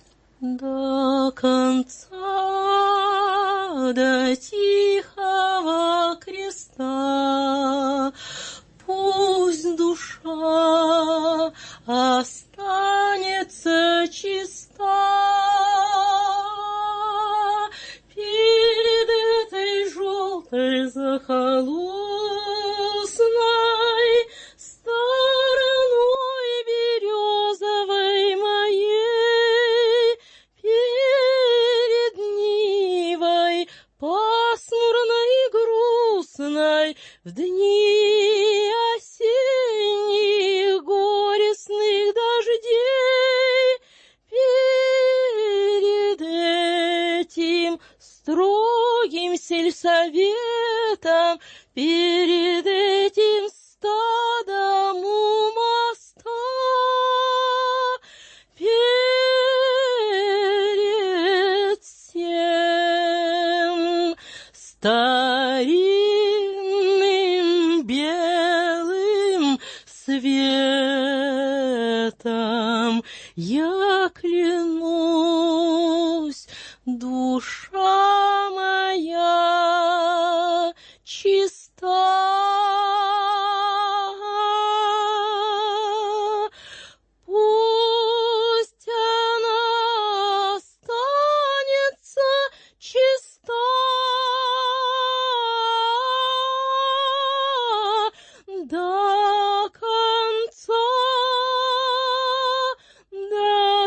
До конца, до тихого креста, пусть душа останется чиста. Перед этой желтой захолустной стороной березовой моей, перед Нивой пасмурной и грустной, в дни осенних горестных дождей, перед этим строгим сельсоветом, перед этим стадом у моста, перед всем старинным белым светом я клянусь, душа моя чиста. Пусть она останется чиста до конца, до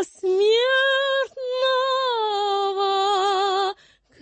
смертного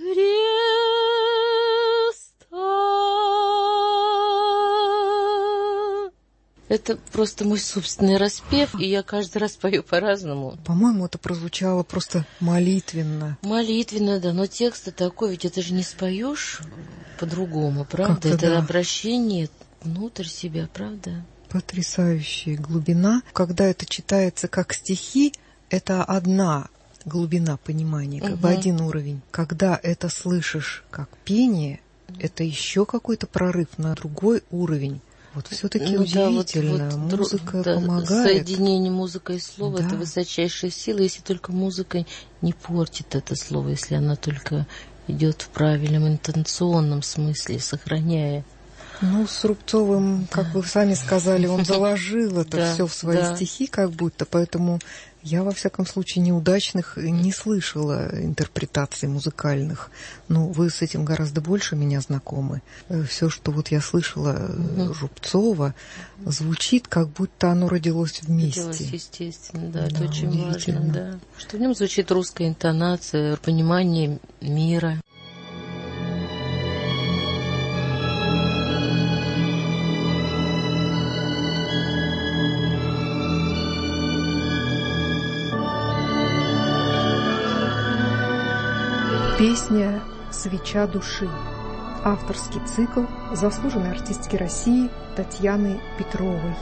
креста. Это просто мой собственный распев, и я каждый раз пою по-разному. По-моему, это прозвучало просто молитвенно. Молитвенно, да, но текст такой, ведь это же не споешь по-другому, правда? Как-то это да. обращение внутрь себя, правда? Потрясающая глубина. Когда это читается как стихи, это одна глубина понимания, как бы один уровень. Когда это слышишь как пение, это еще какой-то прорыв на другой уровень. Вот все-таки удивительно. Да, музыка помогает. Соединение музыка и слова Да. это высочайшая сила, если только музыка не портит это слово, если она только идет в правильном интонационном смысле, сохраняя. Ну, с Рубцовым, как вы сами сказали, он заложил это все в свои стихи как будто, поэтому я, во всяком случае, неудачных не слышала интерпретаций музыкальных. Ну, вы с этим гораздо больше меня знакомы. Все, что вот я слышала Рубцова, звучит, как будто оно родилось вместе. Родилось, естественно, да, это очень важно, да. Что в нем звучит русская интонация, понимание мира. Песня «Свеча души». Авторский цикл заслуженной артистки России Татьяны Петровой.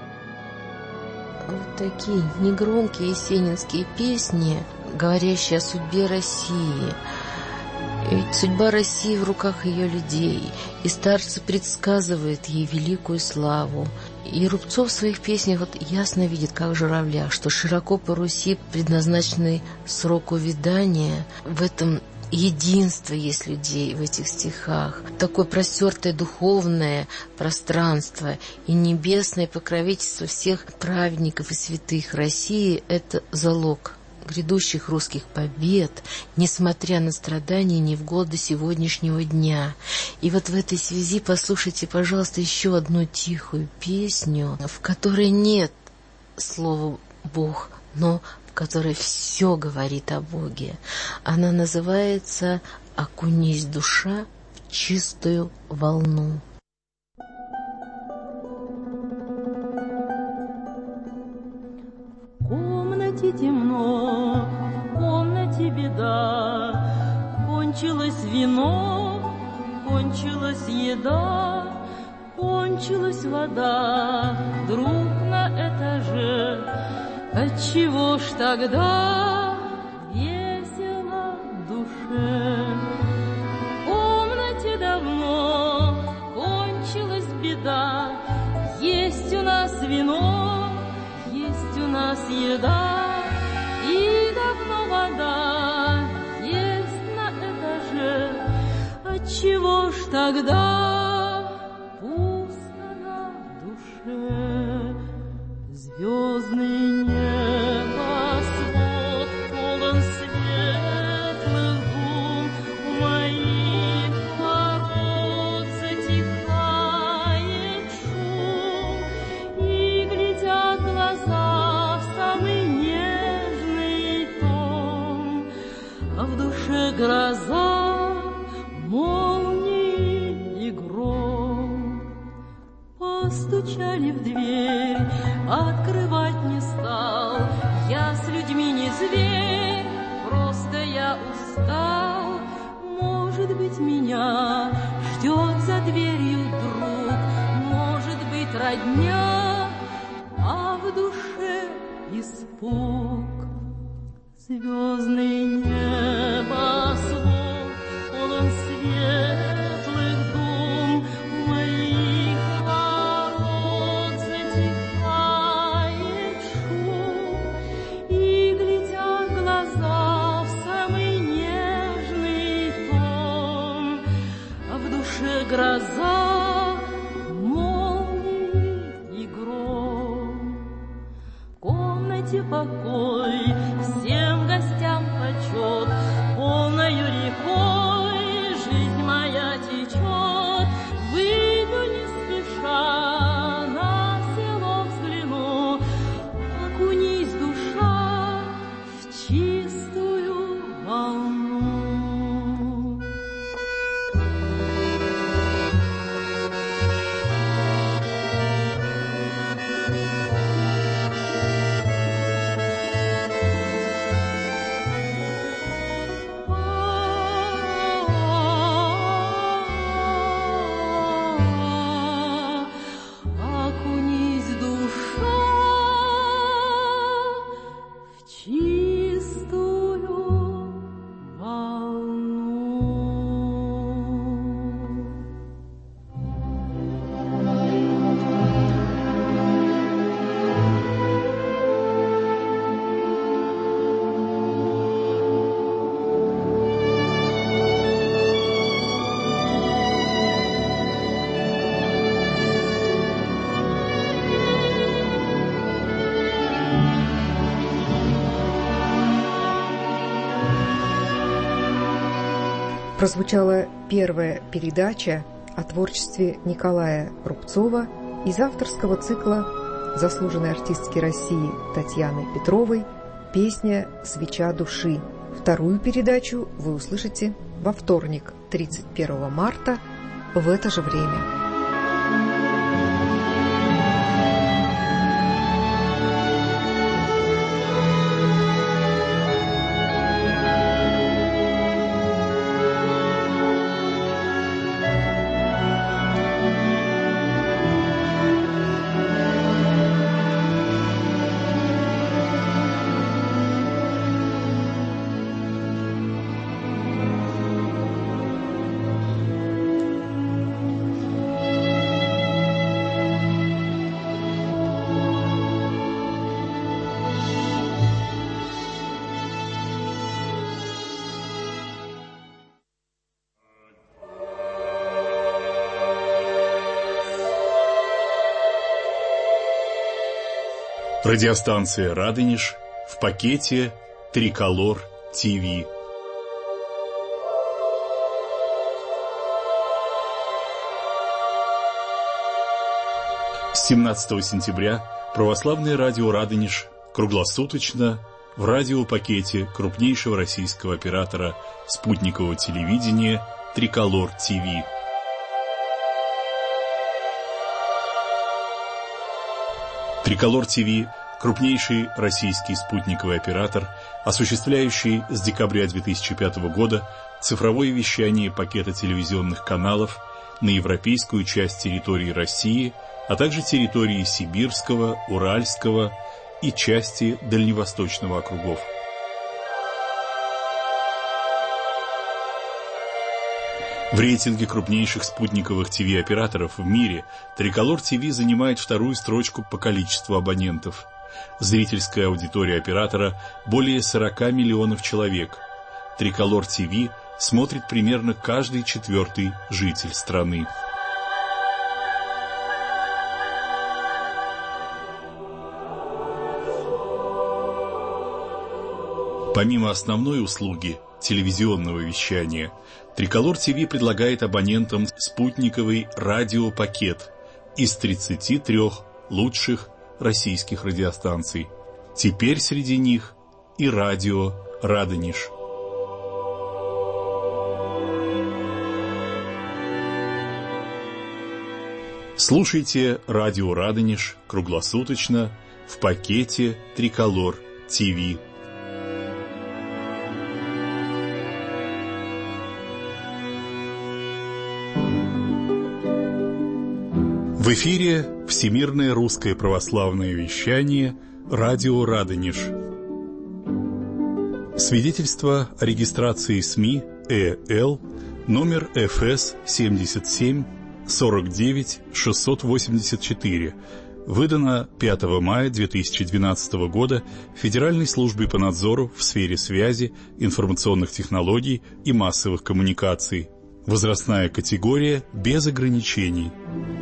Вот такие негромкие есенинские песни, говорящие о судьбе России. Ведь судьба России в руках ее людей, и старцы предсказывают ей великую славу. И Рубцов в своих песнях вот ясно видит, как в журавлях, что широко по Руси предназначенный срок увядания, в этом единство есть людей в этих стихах. Такое простертое духовное пространство и небесное покровительство всех праведников и святых России – это залог грядущих русских побед, несмотря на страдания и невзгоды сегодняшнего дня. И вот в этой связи послушайте, пожалуйста, еще одну тихую песню, в которой нет слова «Бог», но в которой все говорит о Боге. Она называется «Окунись, душа, в чистую волну». В комнате темно, в комнате беда, кончилось вино, кончилась еда, кончилась вода, друг на этаже. Отчего ж тогда весело душе? В комнате давно кончилась беда, есть у нас вино, есть у нас еда, и давно вода есть на этаже. Отчего ж тогда пусто на душе? Звездный небосвод полон светлых дум, у моих ворот затихает шум, и глядят глаза в самый нежный том, а в душе гроза, молнии и гром. Постучали в дверь, открывать не стал. Я с людьми не зверь, просто я устал. Может быть, меня ждет за дверью друг, может быть, родня, а в душе испуг. Звездный небосвод полон светлых дум, у моих ворот затихает шум, и глядят глаза в самый нежный том, а в душе гроза, молнии и гром. В комнате покой, всем гостям почет, полною рекой жизнь моя течет. Выйду не спеша, на село взгляну, окунись, душа, в чистую волну. Окунись, душа, в чистую волну. Прозвучала первая передача о творчестве Николая Рубцова из авторского цикла заслуженной артистки России Татьяны Петровой «Песня «Свеча души». Вторую передачу вы услышите во вторник, 31 марта, в это же время. Радиостанция «Радонеж» в пакете «Триколор ТВ». С 17 сентября православное радио «Радонеж» круглосуточно в радиопакете крупнейшего российского оператора спутникового телевидения «Триколор ТВ». Триколор ТВ – крупнейший российский спутниковый оператор, осуществляющий с декабря 2005 года цифровое вещание пакета телевизионных каналов на европейскую часть территории России, а также территории Сибирского, Уральского и части Дальневосточного округов. В рейтинге крупнейших спутниковых ТВ-операторов в мире Триколор ТВ занимает вторую строчку по количеству абонентов. Зрительская аудитория оператора более 40 миллионов человек. Триколор ТВ смотрит примерно каждый четвертый житель страны. Помимо основной услуги телевизионного вещания, Триколор ТВ предлагает абонентам спутниковый радиопакет из 33 лучших российских радиостанций. Теперь среди них и радио «Радонеж». Слушайте радио «Радонеж» круглосуточно в пакете «Триколор ТВ». В эфире Всемирное русское православное вещание «Радио Радонеж». Свидетельство о регистрации СМИ ЭЛ номер ФС 77 49 684, выдано 5 мая 2012 года Федеральной службой по надзору в сфере связи, информационных технологий и массовых коммуникаций. Возрастная категория без ограничений.